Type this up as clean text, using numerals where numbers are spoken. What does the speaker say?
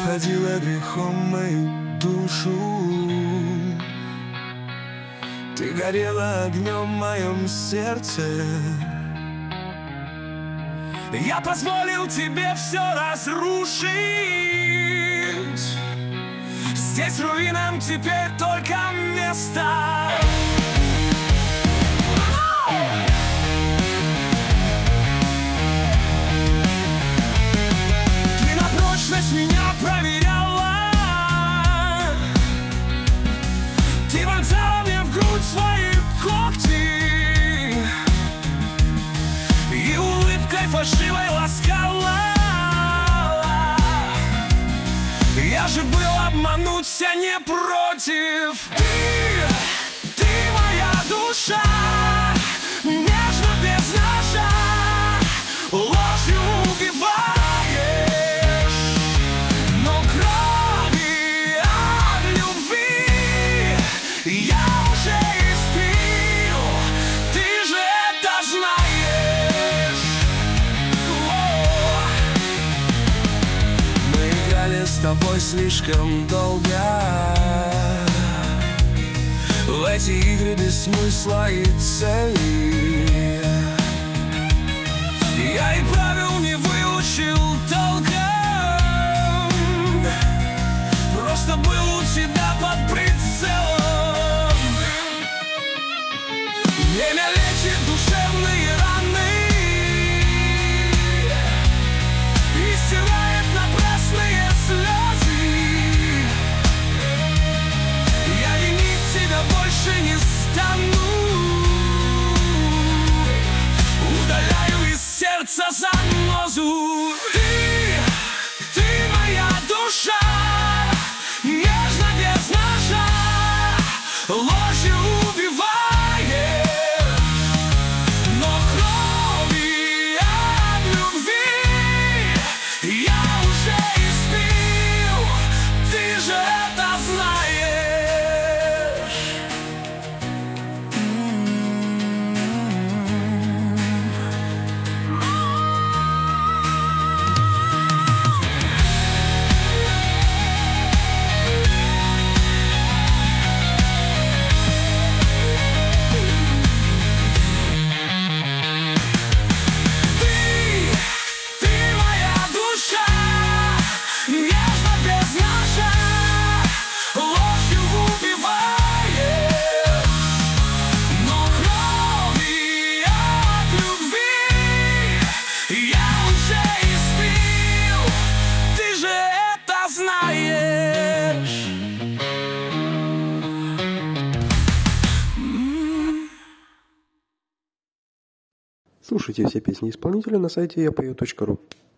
обходила грехом мою душу. Ты горела огнем в моем сердце. Я позволил тебе все разрушить. Здесь руинам теперь только место. Ты на прочность меня проверяла. Ты вонзала мне в грудь свои когти и улыбкой фальшивой ласкала. Я же был обмануть, я не против. Ты моя душа, нежно без ножа, ложью убиваешь, но крови от любви я уже испил. Ты же это знаешь. Мы играли с тобой слишком долго в эти игры без смысла и цели. Я и правил не выучил толком, просто был у тебя под прицелом. Время лечит душевные раны и стирает напрасные слезы. Я винить тебя больше не стану. Удаляю из сердца занозу. Ты моя душа, нежно без ножа, ложью убиваешь, но крови от любви я уже испил. Ты же это знаешь. Ты моя душа, нежно без ножа, ложью убиваешь, но крови от любви я уже испил. Ты же это знаешь. Слушайте все песни исполнителя на сайте yapою.ru.